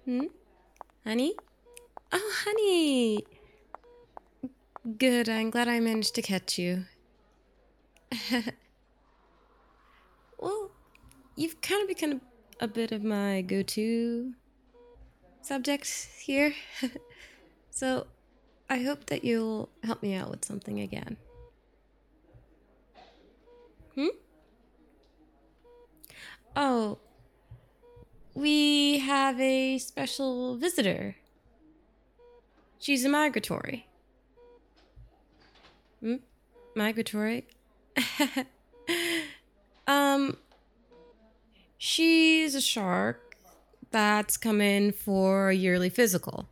Hmm? Honey? Oh, honey! Good, I'm glad I managed to catch you. Well, you've kind of become a bit of my go-to subject here. So, I hope that you'll help me out with something again. Hmm? Oh, we have a special visitor. She's a migratory. Hmm? Migratory? um, she's a shark that's come in for a yearly physical.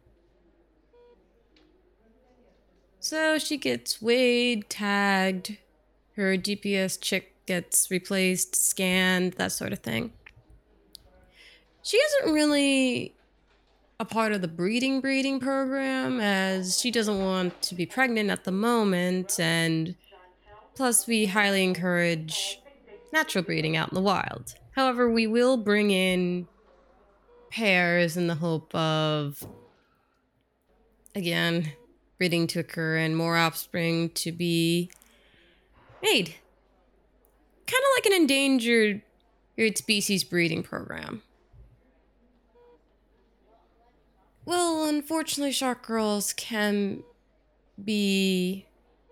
So she gets weighed, tagged, her GPS chip gets replaced, scanned, that sort of thing. She isn't really a part of the breeding program as she doesn't want to be pregnant at the moment, and plus we highly encourage natural breeding out in the wild. However, we will bring in pairs in the hope of, again, breeding to occur and more offspring to be made. Kind of like an endangered species breeding program. Well, unfortunately, shark girls can be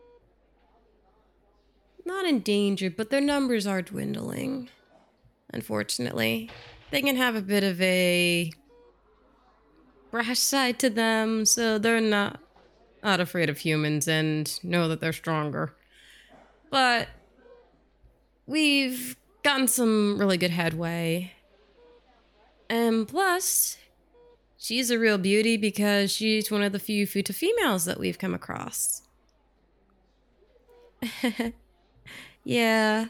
not endangered, but their numbers are dwindling. Unfortunately, they can have a bit of a brash side to them, so they're not afraid of humans and know that they're stronger. But we've gotten some really good headway. And plus, she's a real beauty because she's one of the few Futa females that we've come across. Yeah.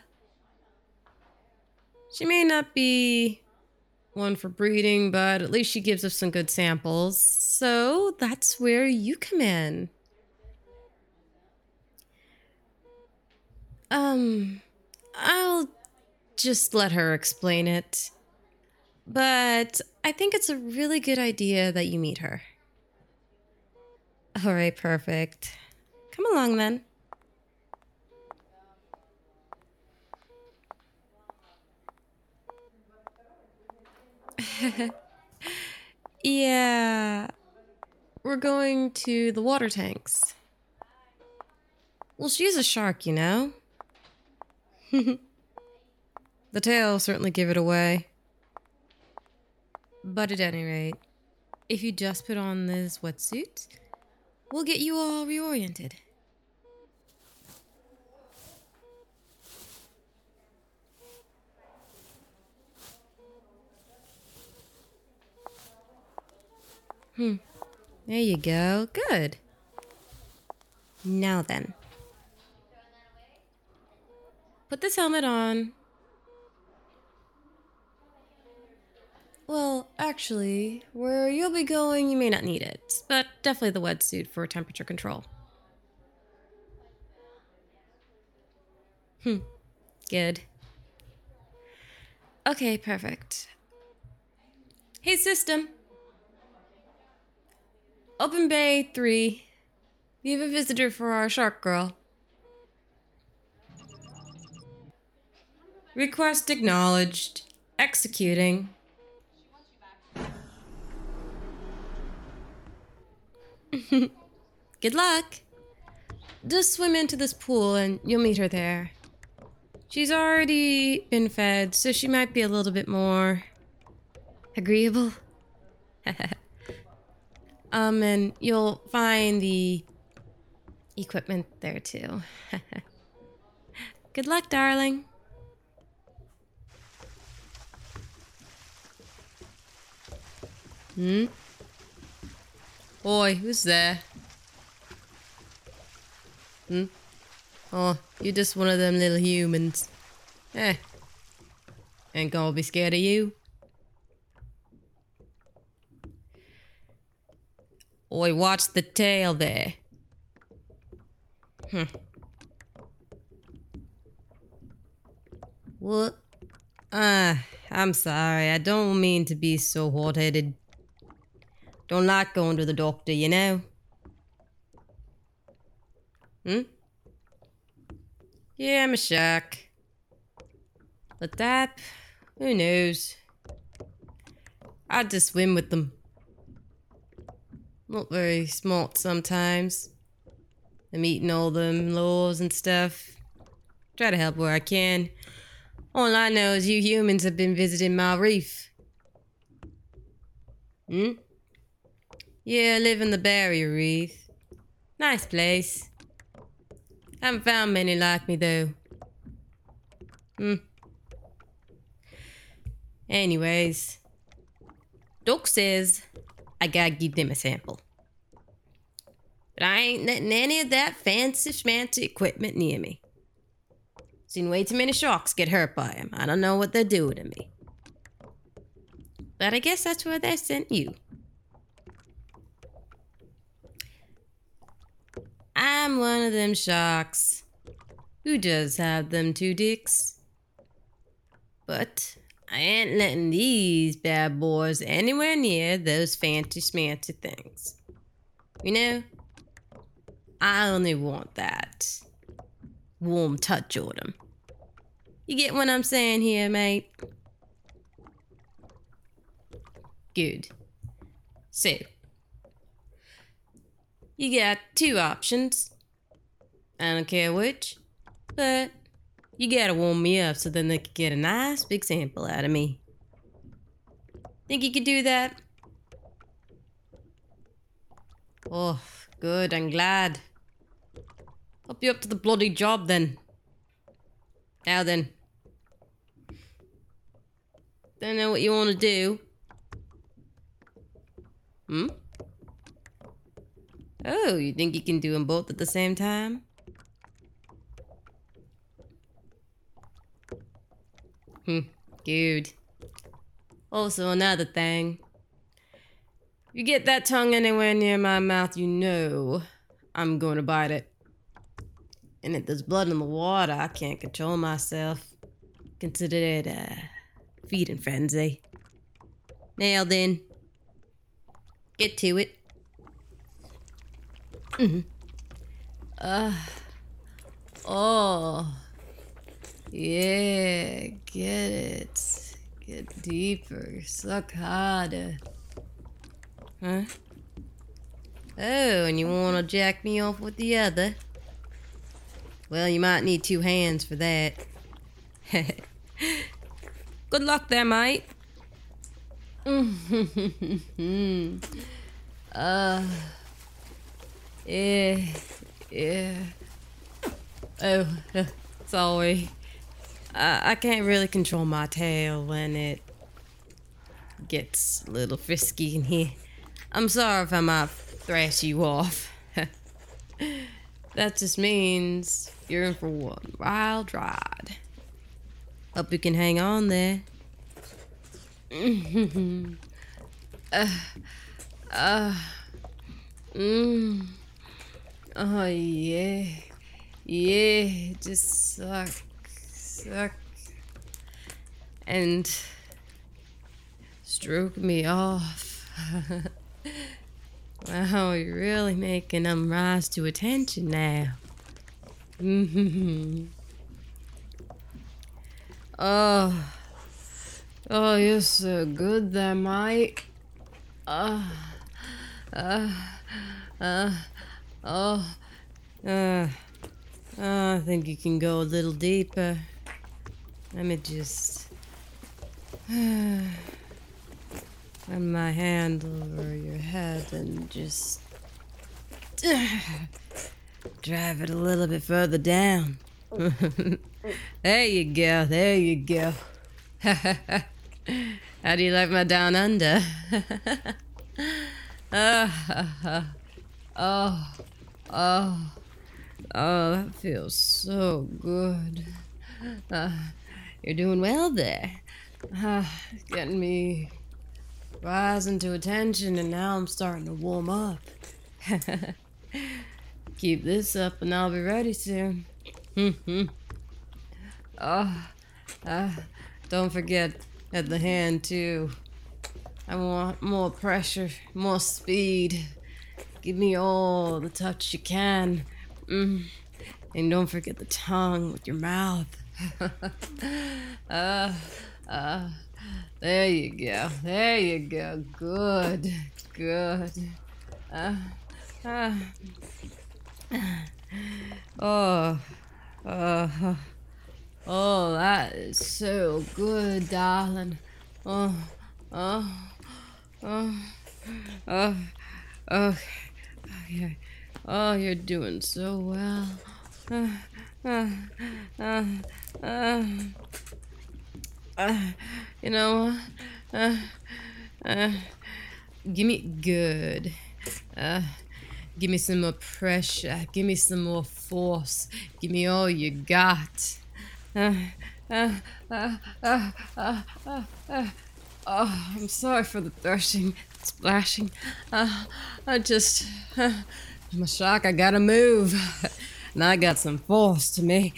She may not be one for breeding, but at least she gives us some good samples. So that's where you come in. Um, I'll just let her explain it. But I think it's a really good idea that you meet her. All right, perfect. Come along then. Yeah, we're going to the water tanks. Well, she's a shark, you know. The tail certainly give it away. But at any rate, if you just put on this wetsuit, we'll get you all reoriented. There you go. Good. Now then, put this helmet on. Well, actually, where you'll be going, you may not need it, but definitely the wetsuit for temperature control. Good. Okay, perfect. Hey, system. Open Bay 3. We have a visitor for our shark girl. Request acknowledged. Executing. Good luck. Just swim into this pool and you'll meet her there. She's already been fed, so she might be a little bit more agreeable. And you'll find the equipment there too. Good luck, darling. Hmm? Oi, who's there? Hmm? Oh, you're just one of them little humans. Eh, ain't gonna be scared of you. Oi, watch the tail there. What? I'm sorry, I don't mean to be so hot-headed. Don't like going to the doctor, you know? Yeah, I'm a shark. But that, who knows? I just swim with them. Not very smart sometimes. I'm eating all them laws and stuff. Try to help where I can. All I know is you humans have been visiting my reef. Yeah, I live in the Barrier Reef. Nice place. Haven't found many like me, though. Anyways, Doc says I gotta give them a sample. But I ain't letting any of that fancy schmancy equipment near me. Seen way too many sharks get hurt by them. I don't know what they're doing to me. But I guess that's where they sent you. I'm one of them sharks who does have them two dicks. But I ain't letting these bad boys anywhere near those fancy schmancy things. You know, I only want that warm touch on them. You get what I'm saying here, mate? Good. So, you got two options. I don't care which, but you gotta warm me up so then they can get a nice big sample out of me. Think you could do that? Oh, good, I'm glad. Help you up to the bloody job then. Now then. Don't know what you want to do. Oh, you think you can do them both at the same time? Good. Also, another thing. If you get that tongue anywhere near my mouth, you know I'm going to bite it. And if there's blood in the water, I can't control myself. Consider it a feeding frenzy. Now then, get to it. Oh. Yeah, get it. Get deeper. Suck harder. Huh? Oh, and you want to jack me off with the other? Well, you might need two hands for that. Good luck there, mate. Yeah. Oh, sorry. I can't really control my tail when it gets a little frisky in here. I'm sorry if I might thrash you off. That just means you're in for one wild ride. Hope you can hang on there. Oh yeah. Yeah, just suck. And stroke me off. Wow, you're really making them rise to attention now. Oh, you're so good there, Mike. I think you can go a little deeper. Let me just run my hand over your head and just drive it a little bit further down. There you go. How do you like my down under? Oh, that feels so good. You're doing well there. Getting me rising to attention, and now I'm starting to warm up. Keep this up and I'll be ready soon. Don't forget at the hand too. I want more pressure, more speed. Give me all the touch you can. And don't forget the tongue with your mouth. uh, uh, there you go. There you go. Good. Good. Uh, uh, oh. Uh, oh, that is so good, darling. Oh, oh, oh, oh, oh, okay. Oh, you're doing so well. Uh, uh, uh, uh, you know, uh, uh, give me good. Uh, Give me some more pressure. Give me some more force. Give me all you got. Uh, uh, uh, uh, uh, uh, uh. Oh, I'm sorry for the thrashing, splashing. I just, I'm a shark. I gotta move, and I got some force to me.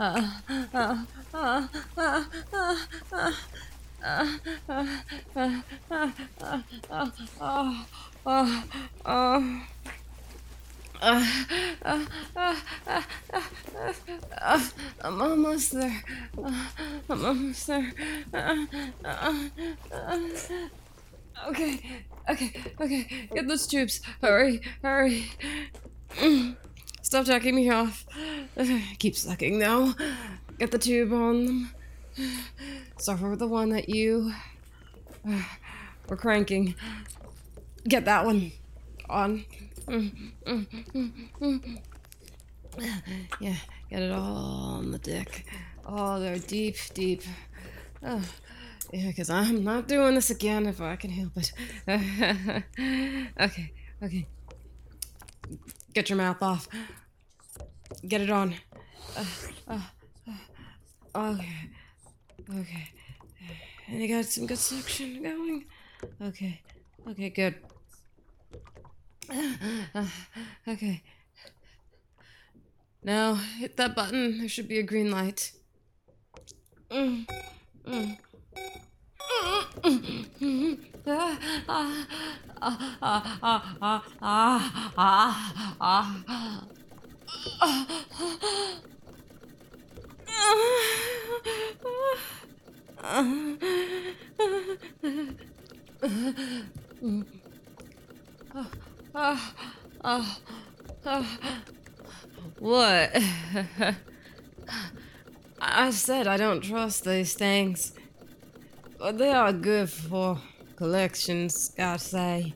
I'm almost there. I'm almost there. Okay, okay. Get those tubes. Hurry, hurry. Stop jacking me off. Keep sucking though. Get the tube on them. Start with the one that you were cranking. Get that one on. Yeah, get it all on the dick. Oh, they're deep, deep. Oh, yeah, because I'm not doing this again if I can help it. Okay. Get your mouth off. Get it on. Okay. And you got some good suction going? Okay, good. Okay. Now, hit that button. There should be a green light. What? I said I don't trust these things. But they are good for collections, gotta say.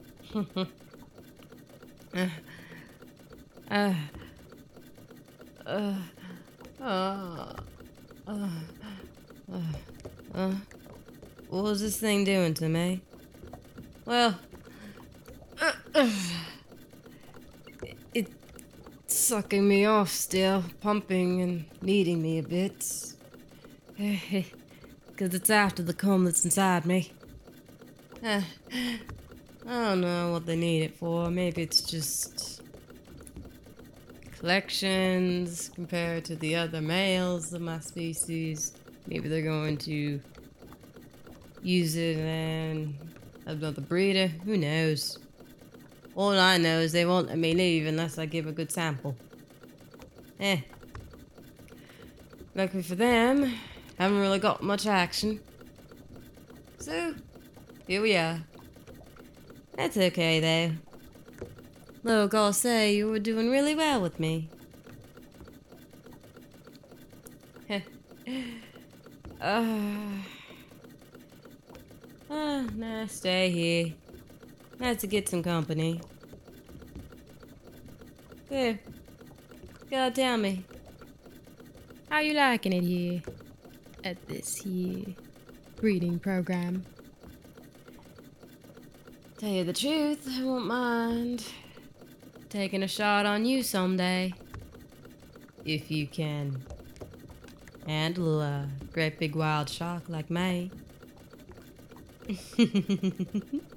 What was this thing doing to me? Well, it's sucking me off still, pumping and kneading me a bit. Because it's after the cum that's inside me. I don't know what they need it for. Maybe it's just collections compared to the other males of my species. Maybe they're going to use it and another breeder. Who knows? All I know is they won't let me leave unless I give a good sample. Luckily for them, haven't really got much action. So, here we are. That's okay, though. Look, I'll say you were doing really well with me. Nah, stay here. Nice to get some company. There. Gotta tell me. How you liking it here? At this here breeding program? Tell you the truth, I won't mind taking a shot on you someday. If you can handle a great big wild shark like me.